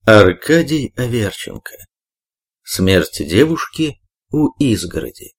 Аркадий Аверченко. Смерть девушки у изгороди.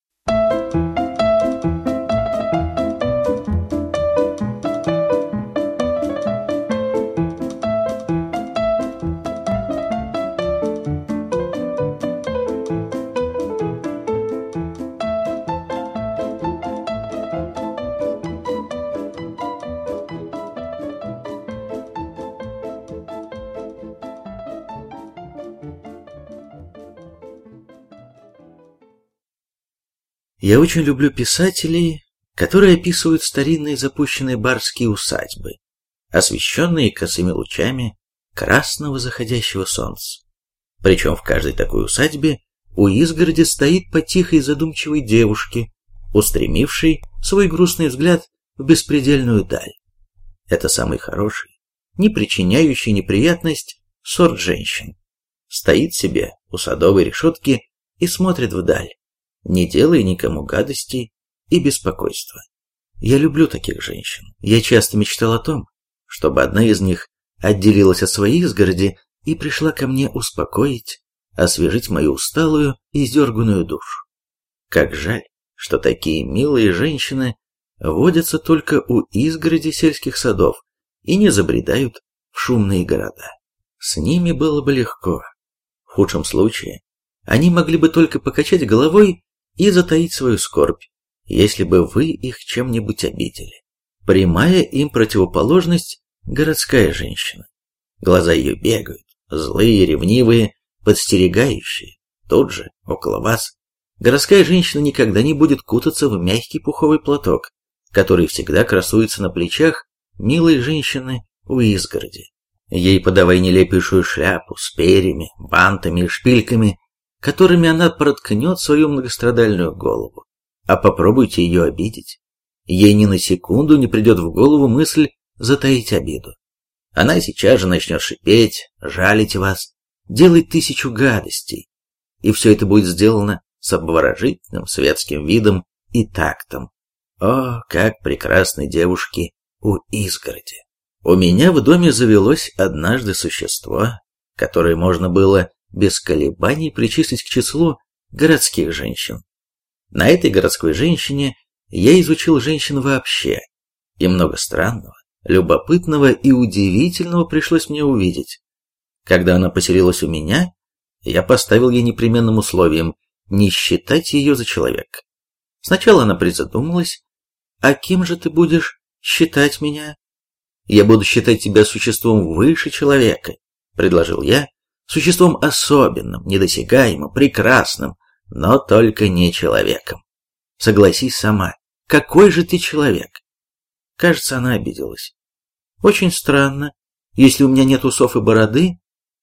Я очень люблю писателей, которые описывают старинные запущенные барские усадьбы, освещенные косыми лучами красного заходящего солнца. Причем в каждой такой усадьбе у изгороди стоит по тихой задумчивой девушке, устремившей свой грустный взгляд в беспредельную даль. Это самый хороший, не причиняющий неприятность сорт женщин. Стоит себе у садовой решетки и смотрит вдаль, не делая никому гадостей и беспокойства. Я люблю таких женщин. Я часто мечтал о том, чтобы одна из них отделилась от своей изгороди и пришла ко мне успокоить, освежить мою усталую и издерганную душу. Как жаль, что такие милые женщины водятся только у изгороди сельских садов и не забредают в шумные города. С ними было бы легко. В худшем случае они могли бы только покачать головой и затаить свою скорбь, если бы вы их чем-нибудь обидели. Прямая им противоположность – городская женщина. Глаза ее бегают, злые, ревнивые, подстерегающие. Тут же, около вас, городская женщина никогда не будет кутаться в мягкий пуховый платок, который всегда красуется на плечах милой женщины у изгороди. Ей подавай нелепейшую шляпу с перьями, бантами и шпильками, которыми она проткнет свою многострадальную голову. А попробуйте ее обидеть. Ей ни на секунду не придет в голову мысль затаить обиду. Она сейчас же начнет шипеть, жалить вас, делать 1000 гадостей. И все это будет сделано с обворожительным светским видом и тактом. О, как прекрасны девушки у изгороди! У меня в доме завелось однажды существо, которое можно было без колебаний причислить к числу городских женщин. На этой городской женщине я изучил женщин вообще, и много странного, любопытного и удивительного пришлось мне увидеть. Когда она поселилась у меня, я поставил ей непременным условием не считать ее за человека. Сначала она призадумалась: «А кем же ты будешь считать меня?» «Я буду считать тебя существом выше человека», — предложил я, существом особенным, недосягаемым, прекрасным, но только не человеком. Согласись сама, какой же ты человек? Кажется, она обиделась. Очень странно, если у меня нет усов и бороды.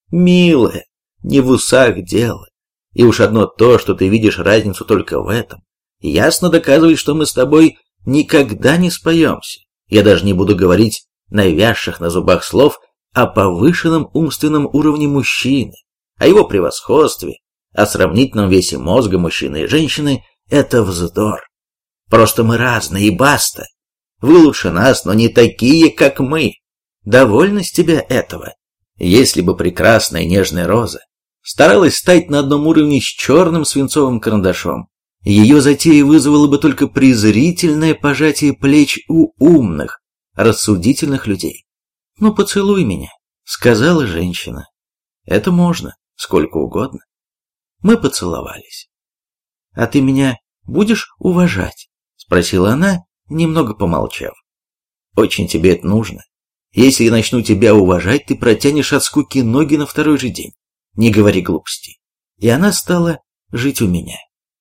Милая, не в усах дело. И уж одно то, что ты видишь разницу только в этом, ясно доказывает, что мы с тобой никогда не споемся. Я даже не буду говорить навязших на зубах слов о повышенном умственном уровне мужчины, о его превосходстве, о сравнительном весе мозга мужчины и женщины. Это вздор. Просто мы разные, и баста. Вы лучше нас, но не такие, как мы. Довольно с тебя этого. Если бы прекрасная нежная роза старалась стать на одном уровне с черным свинцовым карандашом, ее затея вызвала бы только презрительное пожатие плеч у умных, рассудительных людей. «Ну, поцелуй меня», — сказала женщина. «Это можно, сколько угодно». Мы поцеловались. «А ты меня будешь уважать?» — спросила она, немного помолчав. «Очень тебе это нужно. Если я начну тебя уважать, ты протянешь от скуки ноги на второй же день. Не говори глупостей». И она стала жить у меня.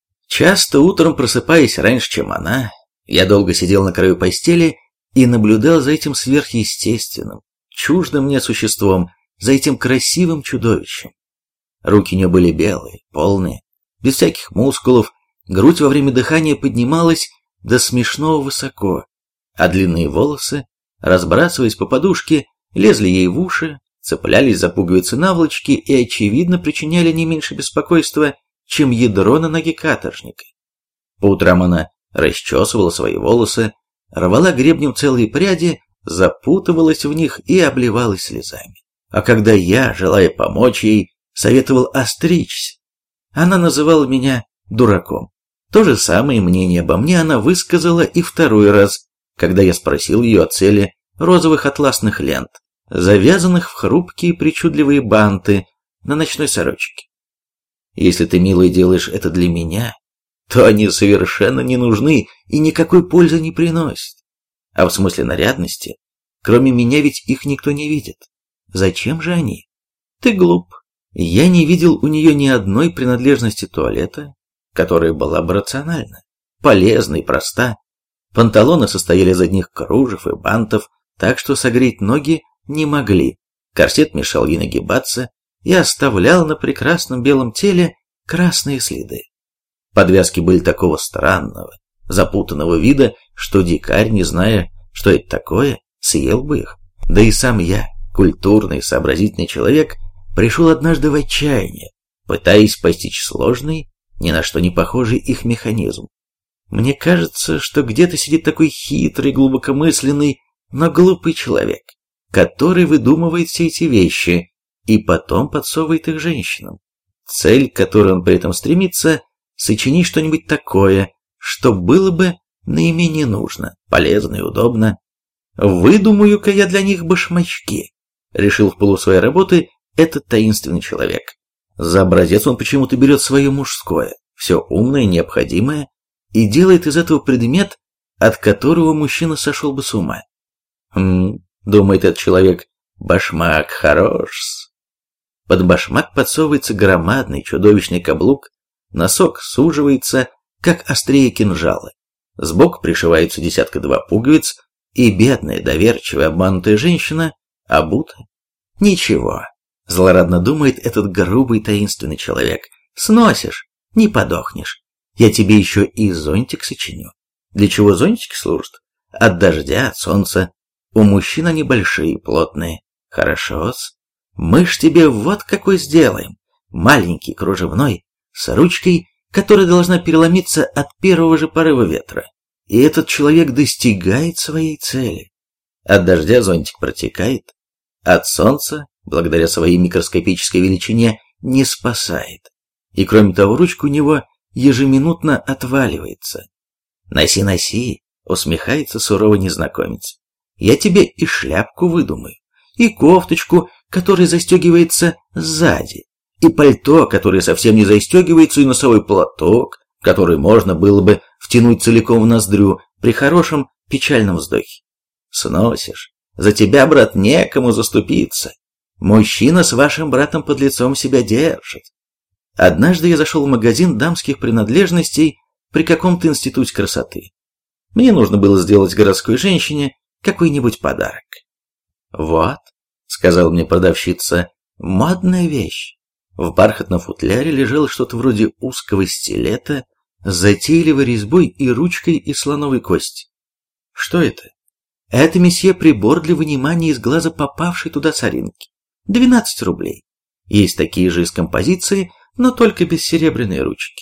Часто утром, просыпаясь раньше, чем она, я долго сидел на краю постели и наблюдал за этим сверхъестественным, чуждым мне существом, за этим красивым чудовищем. Руки у нее были белые, полные, без всяких мускулов, грудь во время дыхания поднималась до смешного высоко, а длинные волосы, разбрасываясь по подушке, лезли ей в уши, цеплялись за пуговицы наволочки и, очевидно, причиняли не меньше беспокойства, чем ядро на ноге каторжника. По утрам она расчесывала свои волосы, рвала гребнем целые пряди, запутывалась в них и обливалась слезами. А когда я, желая помочь ей, советовал остричься, она называла меня дураком. То же самое мнение обо мне она высказала и второй раз, когда я спросил ее о цели розовых атласных лент, завязанных в хрупкие причудливые банты на ночной сорочке. Если ты, милый, делаешь это для меня, то они совершенно не нужны и никакой пользы не приносят. А в смысле нарядности, кроме меня ведь их никто не видит. Зачем же они? Ты глуп. Я не видел у нее ни одной принадлежности туалета, которая была бы рациональна, полезна и проста. Панталоны состояли из одних кружев и бантов, так что согреть ноги не могли. Корсет мешал ей нагибаться и оставлял на прекрасном белом теле красные следы. Подвязки были такого странного, запутанного вида, что дикарь, не зная, что это такое, съел бы их. Да и сам я, культурный, сообразительный человек, пришел однажды в отчаяние, пытаясь постичь сложный, ни на что не похожий их механизм. Мне кажется, что где-то сидит такой хитрый, глубокомысленный, но глупый человек, который выдумывает все эти вещи и потом подсовывает их женщинам. Цель, к которой он при этом стремится, сочинить что-нибудь такое, что было бы наименее нужно, полезно и удобно. Выдумаю-ка я для них башмачки, решил в полу своей работы этот таинственный человек. За образец он почему-то берет свое мужское, все умное, необходимое, и делает из этого предмет, от которого мужчина сошел бы с ума. Думает этот человек, башмак хорош. Под башмак подсовывается громадный чудовищный каблук, носок суживается, как острее кинжала. Сбоку пришиваются десятка-два пуговиц, и бедная, доверчивая, обманутая женщина обута. Ничего, злорадно думает этот грубый таинственный человек. Сносишь, не подохнешь. Я тебе еще и зонтик сочиню. Для чего зонтики служат? От дождя, от солнца. У мужчин они большие, плотные. Хорошо-с. Мы ж тебе вот какой сделаем. Маленький, кружевной, с ручкой, которая должна переломиться от первого же порыва ветра. И этот человек достигает своей цели. От дождя зонтик протекает, от солнца, благодаря своей микроскопической величине, не спасает. И кроме того, ручка у него ежеминутно отваливается. «Носи, носи», — усмехается суровый незнакомец. «Я тебе и шляпку выдумаю, и кофточку, которая застегивается сзади, и пальто, которое совсем не застегивается, и носовой платок, который можно было бы втянуть целиком в ноздрю при хорошем печальном вздохе. Сносишь. За тебя, брат, некому заступиться. Мужчина с вашим братом под лицом себя держит. Однажды я зашел в магазин дамских принадлежностей при каком-то институте красоты. Мне нужно было сделать городской женщине какой-нибудь подарок. «Вот», — сказала мне продавщица, — «модная вещь». В бархатном футляре лежало что-то вроде узкого стилета с затейливой резьбой и ручкой из слоновой кости. Что это? Это, месье, прибор для вынимания из глаза попавшей туда соринки. 12 рублей. Есть такие же из композиции, но только без серебряной ручки.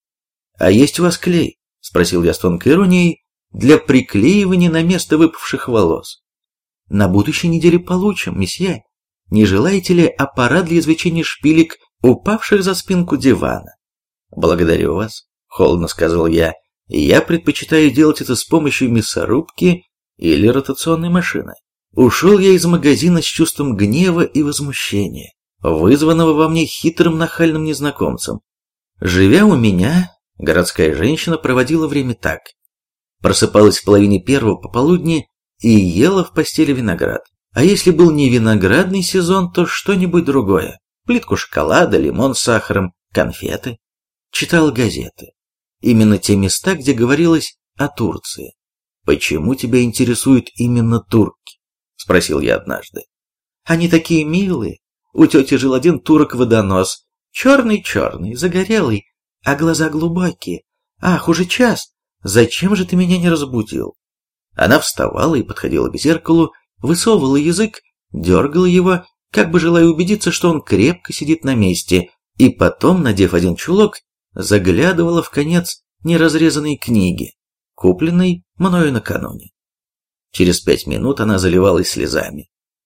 «А есть у вас клей?» — спросил я с тонкой иронией, для приклеивания на место выпавших волос. «На будущей неделе получим, месье. Не желаете ли аппарат для извлечения шпилек, упавших за спинку дивана?» «Благодарю вас», — холодно сказал я. «Я предпочитаю делать это с помощью мясорубки или ротационной машины». Ушел я из магазина с чувством гнева и возмущения, вызванного во мне хитрым нахальным незнакомцем. Живя у меня, городская женщина проводила время так. Просыпалась в половине первого пополудни и ела в постели виноград. А если был не виноградный сезон, то что-нибудь другое. Плитку шоколада, лимон с сахаром, конфеты. Читала газеты. Именно те места, где говорилось о Турции. «Почему тебя интересуют именно турки?» — спросил я однажды. «Они такие милые. У тети жил один турок-водонос. Черный-черный, загорелый, а глаза глубокие. Ах, уже час. Зачем же ты меня не разбудил?» Она вставала и подходила к зеркалу, высовывала язык, дергала его, как бы желая убедиться, что он крепко сидит на месте, и потом, надев один чулок, заглядывала в конец неразрезанной книги, купленной мною накануне. Через 5 минут она заливалась слезами.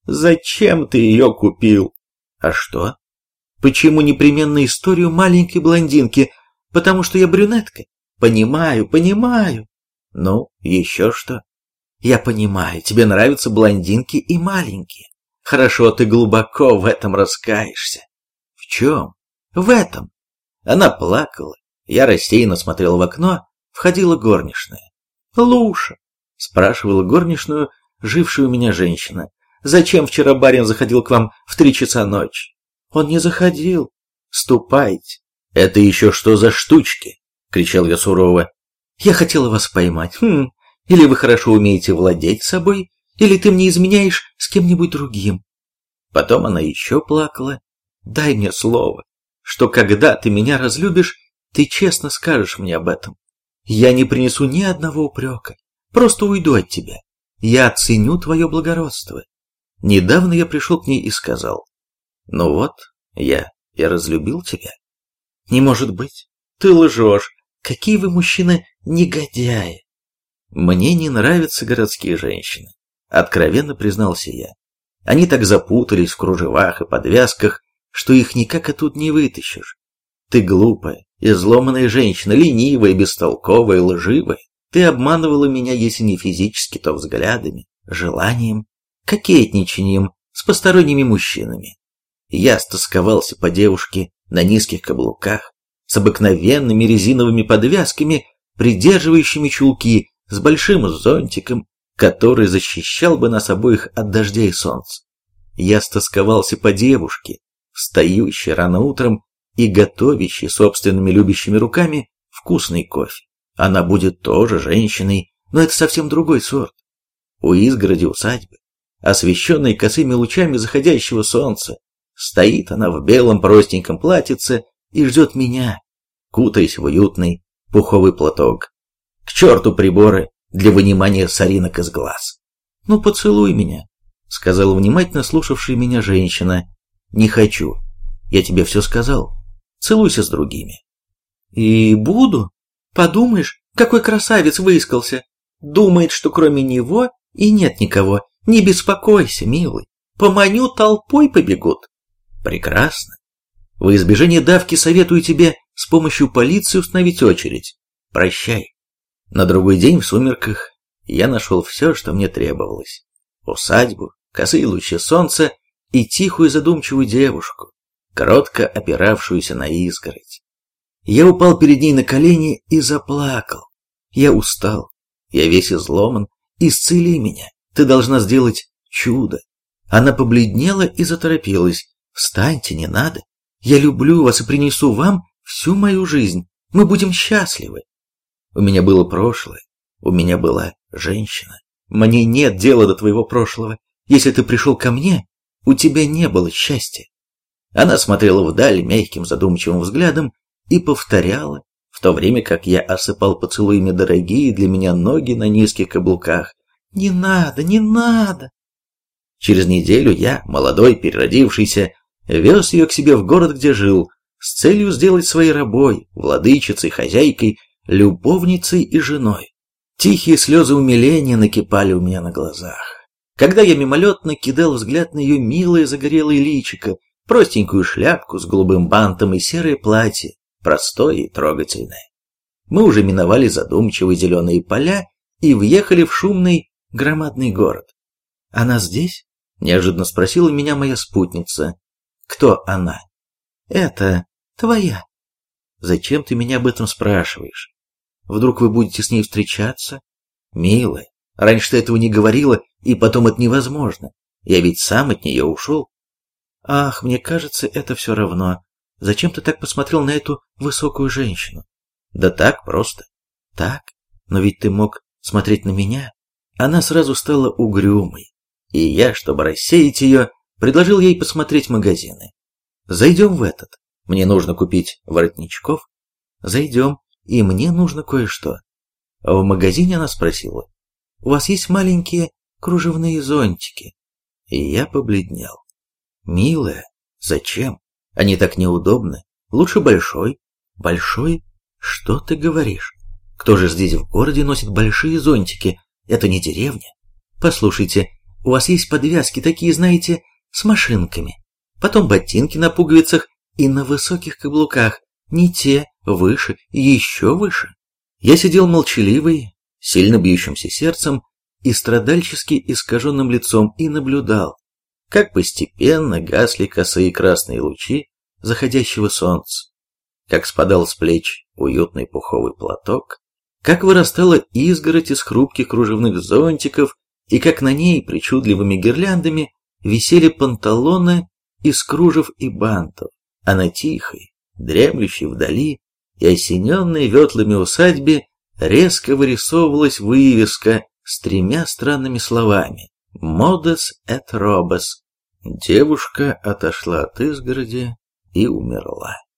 Зачем ты ее купил? А что? Почему непременно историю маленькой блондинки? Потому что я брюнетка? Понимаю, понимаю. Ну, еще что? Я понимаю, тебе нравятся блондинки и маленькие. Хорошо, ты глубоко в этом раскаешься. В чем? В этом. Она плакала. Я рассеянно смотрел в окно, входила горничная. «Луша», — спрашивала горничную, жившая у меня женщина, «зачем вчера барин заходил к вам в 3 часа ночи?» «Он не заходил. Ступайте». «Это еще что за штучки?» — кричал я сурово. «Я хотела вас поймать. Или вы хорошо умеете владеть собой, или ты мне изменяешь с кем-нибудь другим». Потом она еще плакала. «Дай мне слово, что когда ты меня разлюбишь, ты честно скажешь мне об этом. Я не принесу ни одного упрека, просто уйду от тебя. Я оценю твое благородство». Недавно я пришел к ней и сказал: «Ну вот, я разлюбил тебя». «Не может быть, ты лжешь, какие вы, мужчины, негодяи». «Мне не нравятся городские женщины», — откровенно признался я. «Они так запутались в кружевах и подвязках, что их никак оттуда не вытащишь. Ты глупая, изломанная женщина, ленивая, бестолковая, лживая. Ты обманывала меня, если не физически, то взглядами, желанием, кокетничанием с посторонними мужчинами. Я стосковался по девушке на низких каблуках, с обыкновенными резиновыми подвязками, придерживающими чулки, с большим зонтиком, который защищал бы нас обоих от дождя и солнца. Я стосковался по девушке, встающей рано утром и готовящей собственными любящими руками вкусный кофе. Она будет тоже женщиной, но это совсем другой сорт. У изгороди усадьбы, освещенной косыми лучами заходящего солнца, стоит она в белом простеньком платьице и ждет меня, кутаясь в уютный пуховый платок. К черту приборы для вынимания соринок из глаз. «Ну, поцелуй меня», — сказала внимательно слушавшая меня женщина. «Не хочу. Я тебе все сказал. Целуйся с другими». «И буду? Подумаешь, какой красавец выискался. Думает, что кроме него и нет никого. Не беспокойся, милый. Поманю, толпой побегут». «Прекрасно. Во избежание давки советую тебе с помощью полиции установить очередь. Прощай». На другой день в сумерках я нашел все, что мне требовалось. Усадьбу, косые лучи солнца и тихую задумчивую девушку, кротко опиравшуюся на изгородь. Я упал перед ней на колени и заплакал. Я устал, я весь изломан, исцели меня, ты должна сделать чудо. Она побледнела и заторопилась. «Встаньте, не надо. Я люблю вас и принесу вам всю мою жизнь. Мы будем счастливы». У меня было прошлое, у меня была женщина. Мне нет дела до твоего прошлого. Если ты пришел ко мне, у тебя не было счастья. Она смотрела вдаль мягким задумчивым взглядом и повторяла, в то время как я осыпал поцелуями дорогие для меня ноги на низких каблуках: «Не надо, не надо». Через неделю я, молодой, переродившийся, вез ее к себе в город, где жил, с целью сделать своей рабой, владычицей, хозяйкой, любовницей и женой. Тихие слезы умиления накипали у меня на глазах, когда я мимолетно кидал взгляд на ее милое загорелое личико, простенькую шляпку с голубым бантом и серое платье, простое и трогательное. Мы уже миновали задумчивые зеленые поля и въехали в шумный громадный город. «Она здесь?» — неожиданно спросила меня моя спутница. «Кто она?» «Это твоя». «Зачем ты меня об этом спрашиваешь? Вдруг вы будете с ней встречаться?» «Милая, раньше ты этого не говорила, и потом это невозможно. Я ведь сам от нее ушел». «Ах, мне кажется, это все равно. Зачем ты так посмотрел на эту высокую женщину?» «Да так просто». «Так? Но ведь ты мог смотреть на меня». Она сразу стала угрюмой, и я, чтобы рассеять ее, предложил ей посмотреть магазины. «Зайдем в этот. Мне нужно купить воротничков». «Зайдем, и мне нужно кое-что». В магазине она спросила: «У вас есть маленькие кружевные зонтики?» И я побледнел. «Милая, зачем? Они так неудобны. Лучше большой». «Большой? Что ты говоришь? Кто же здесь в городе носит большие зонтики? Это не деревня. Послушайте, У вас есть подвязки такие, знаете, с машинками. Потом ботинки на пуговицах и на высоких каблуках. Не те, выше, еще выше. Я сидел молчаливый, сильно бьющимся сердцем и страдальчески искаженным лицом и наблюдал, как постепенно гасли косые красные лучи заходящего солнца, как спадал с плеч уютный пуховый платок, как вырастала изгородь из хрупких кружевных зонтиков и как на ней причудливыми гирляндами висели панталоны из кружев и бантов, а на тихой, дремлющей вдали и осененной ветлами усадьбе резко вырисовывалась вывеска с 3 странными словами «Modes et robes». Девушка отошла от изгороди и умерла.